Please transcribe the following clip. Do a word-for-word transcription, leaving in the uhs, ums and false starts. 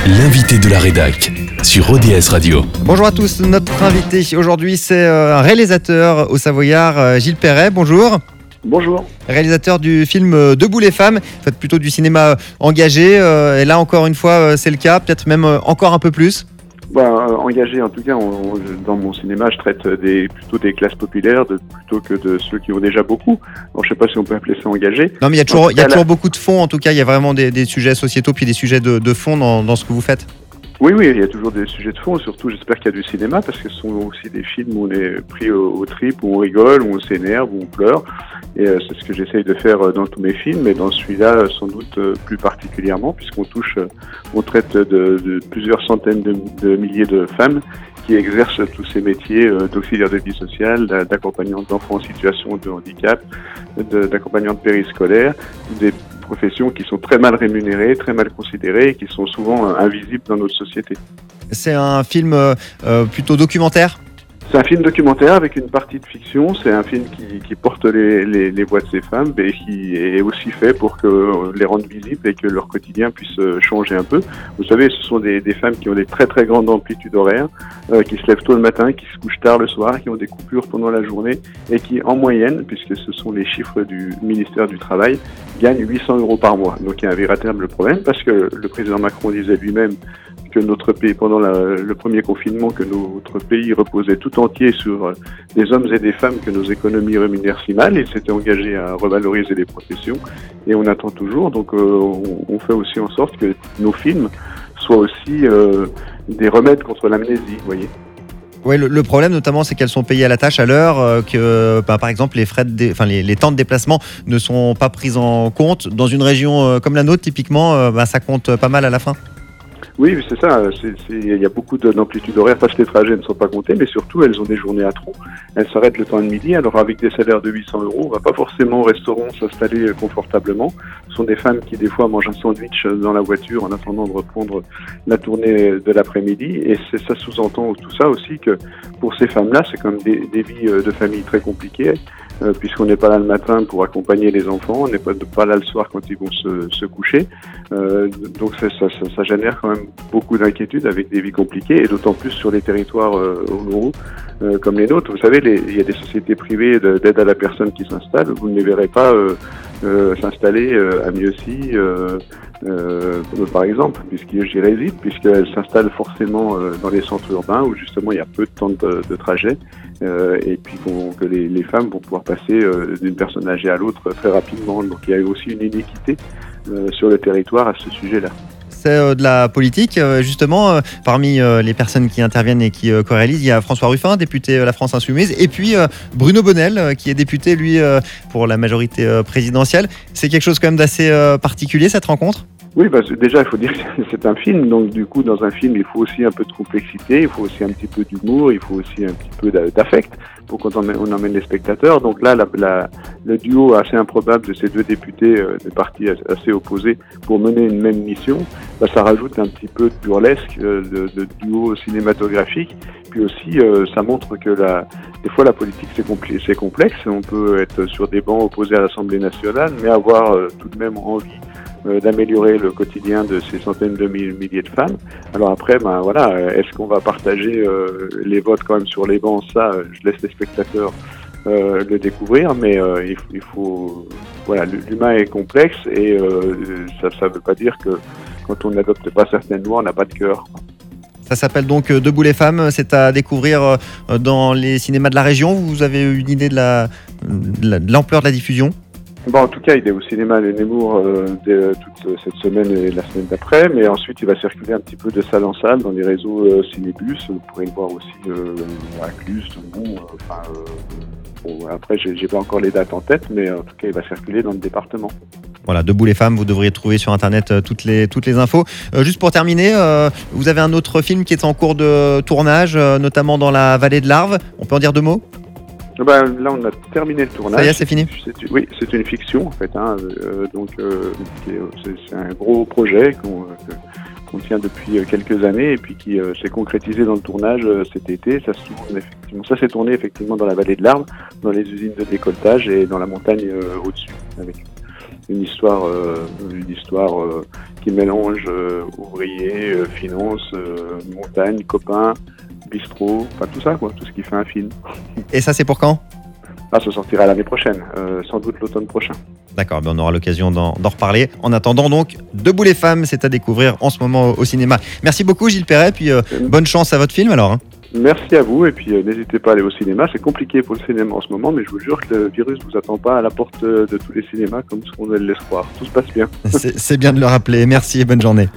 L'invité de la rédac sur O D S Radio. Bonjour à tous, notre invité aujourd'hui c'est un réalisateur au Savoyard, Gilles Perret, bonjour. Bonjour. Réalisateur du film Debout les femmes, vous faites plutôt du cinéma engagé, et là encore une fois c'est le cas, peut-être même encore un peu plus. Bah, euh, engagé en tout cas, on, on, dans mon cinéma je traite des, plutôt des classes populaires de, plutôt que de ceux qui ont déjà beaucoup. Alors, je ne sais pas si on peut appeler ça engagé. Non mais il y a toujours, il y a là... toujours beaucoup de fond, en tout cas il y a vraiment des, des sujets sociétaux puis des sujets de, de fond dans, dans ce que vous faites. Oui, oui, il y a toujours des sujets de fond, surtout j'espère qu'il y a du cinéma, parce que ce sont aussi des films où on est pris au, au trip, où on rigole, où on s'énerve, où on pleure, et euh, c'est ce que j'essaye de faire dans tous mes films, mais dans celui-là sans doute euh, plus particulièrement, puisqu'on touche, euh, on traite de, de plusieurs centaines de, de milliers de femmes qui exercent tous ces métiers euh, d'auxiliaire de vie sociale, d'accompagnante d'enfants en situation de handicap, d'accompagnante périscolaire, des professions qui sont très mal rémunérées, très mal considérées et qui sont souvent euh, invisibles dans notre société. C'est un film euh, plutôt documentaire ? C'est un film documentaire avec une partie de fiction. C'est un film qui, qui porte les, les, les voix de ces femmes et qui est aussi fait pour que les rendre visibles et que leur quotidien puisse changer un peu. Vous savez, ce sont des, des femmes qui ont des très très grandes amplitudes horaires, euh, qui se lèvent tôt le matin, qui se couchent tard le soir, qui ont des coupures pendant la journée et qui, en moyenne, puisque ce sont les chiffres du ministère du Travail, gagnent huit cents euros par mois. Donc il y a un véritable problème parce que le président Macron disait lui-même que notre pays, pendant la, le premier confinement, que notre pays reposait tout entier sur des hommes et des femmes que nos économies rémunèrent si mal. Il s'était engagé à revaloriser les professions et on attend toujours. Donc euh, on, on fait aussi en sorte que nos films soient aussi euh, des remèdes contre l'amnésie, vous voyez. Oui, le, le problème notamment, c'est qu'elles sont payées à la tâche, à l'heure, euh, que bah, par exemple les frais, de dé... enfin les, les temps de déplacement ne sont pas pris en compte. Dans une région euh, comme la nôtre, typiquement, euh, bah, ça compte pas mal à la fin. Oui, c'est ça. Il y a beaucoup d'amplitude horaire parce que les trajets ne sont pas comptés, mais surtout elles ont des journées à trop. Elles s'arrêtent le temps de midi. Alors avec des salaires de huit cents euros, on ne va pas forcément au restaurant s'installer confortablement. Ce sont des femmes qui des fois mangent un sandwich dans la voiture en attendant de reprendre la tournée de l'après-midi. Et ça sous-entend tout ça aussi que pour ces femmes-là, c'est comme des, des vies de famille très compliquées. Euh, puisqu'on n'est pas là le matin pour accompagner les enfants, on n'est pas, pas là le soir quand ils vont se, se coucher. Euh, donc ça, ça, ça, ça génère quand même beaucoup d'inquiétudes avec des vies compliquées, et d'autant plus sur les territoires euh, ruraux euh, comme les nôtres. Vous savez, les, il y a des sociétés privées d'aide à la personne qui s'installent. Vous ne les verrez pas euh, euh, s'installer euh, à Mieuxy, euh, euh, par exemple, puisque j'y réside, puisqu'elles s'installent forcément euh, dans les centres urbains où justement il y a peu de temps de, de trajet. Euh, et puis que les, les femmes vont pouvoir passer euh, d'une personne âgée à l'autre euh, très rapidement. Donc il y a aussi une inéquité euh, sur le territoire à ce sujet-là. C'est euh, de la politique, euh, justement. Euh, parmi euh, les personnes qui interviennent et qui euh, co-réalisent, il y a François Ruffin, député euh, La France Insoumise, et puis euh, Bruno Bonnell, euh, qui est député, lui, euh, pour la majorité euh, présidentielle. C'est quelque chose quand même d'assez euh, particulier, cette rencontre ? Oui, bah, déjà, il faut dire que c'est un film, donc du coup, dans un film, il faut aussi un peu de complexité, il faut aussi un petit peu d'humour, il faut aussi un petit peu d'affect pour quand on emmène, on emmène les spectateurs. Donc là, la, la, le duo assez improbable de ces deux députés euh, de partis assez opposés pour mener une même mission, bah, ça rajoute un petit peu de burlesque, euh, de, de duo cinématographique. Puis aussi, euh, ça montre que la, des fois, la politique, c'est compl c'est complexe. On peut être sur des bancs opposés à l'Assemblée nationale, mais avoir euh, tout de même envie Euh, d'améliorer le quotidien de ces centaines de milliers de femmes. Alors après, ben voilà, est-ce qu'on va partager euh, les votes quand même sur les bancs? Ça, je laisse les spectateurs euh, le découvrir, mais euh, il, il faut, voilà, l'humain est complexe et euh, ça, ça veut pas dire que quand on n'adopte pas certaines lois, on n'a pas de cœur. Ça s'appelle donc Debout les femmes. C'est à découvrir dans les cinémas de la région. Vous avez une idée de la, de l'ampleur de la diffusion? Bon, en tout cas, il est au cinéma de Nemours euh, de, toute cette semaine et la semaine d'après, mais ensuite il va circuler un petit peu de salle en salle dans les réseaux euh, Cinébus. Vous pourrez le voir aussi euh, à Cluse, bon, euh, enfin, euh, bon, après j'ai, j'ai pas encore les dates en tête, mais en tout cas il va circuler dans le département. Voilà, Debout les femmes, vous devriez trouver sur internet euh, toutes les, toutes les infos. Euh, juste pour terminer, euh, vous avez un autre film qui est en cours de tournage, euh, notamment dans la vallée de l'Arve. On peut en dire deux mots ? Ben, là, on a terminé le tournage. Ça y est, c'est fini. C'est, oui, c'est une fiction en fait. Hein, euh, donc, euh, c'est, c'est un gros projet qu'on, qu'on tient depuis quelques années et puis qui euh, s'est concrétisé dans le tournage euh, cet été. Ça se tourne effectivement. Ça s'est tourné effectivement dans la vallée de l'Arve, dans les usines de décolletage et dans la montagne euh, au-dessus. Avec une histoire, euh, une histoire euh, qui mélange euh, ouvriers, euh, finance, euh, montagne, copains, bistrot, enfin tout ça, quoi, tout ce qui fait un film. Et ça, c'est pour quand ? Ah, ça sortira l'année prochaine, euh, sans doute l'automne prochain. D'accord, ben on aura l'occasion d'en, d'en reparler. En attendant donc, Debout les femmes, c'est à découvrir en ce moment au, au cinéma. Merci beaucoup Gilles Perret, puis euh, bonne chance à votre film alors. Hein. Merci à vous, et puis euh, n'hésitez pas à aller au cinéma. C'est compliqué pour le cinéma en ce moment, mais je vous jure que le virus ne vous attend pas à la porte de tous les cinémas comme ce qu'on le laisse croire. Tout se passe bien. C'est, c'est bien de le rappeler. Merci et bonne journée.